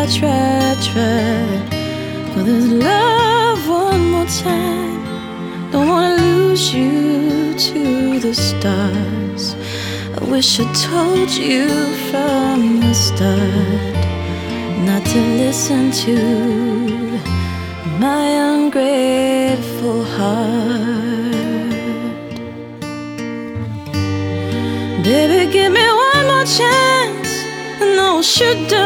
try for this love one more time. Don't wanna lose you to the stars. I wish I told you from the start not to listen to my ungrateful heart. Baby, give me one more chance. I know I should do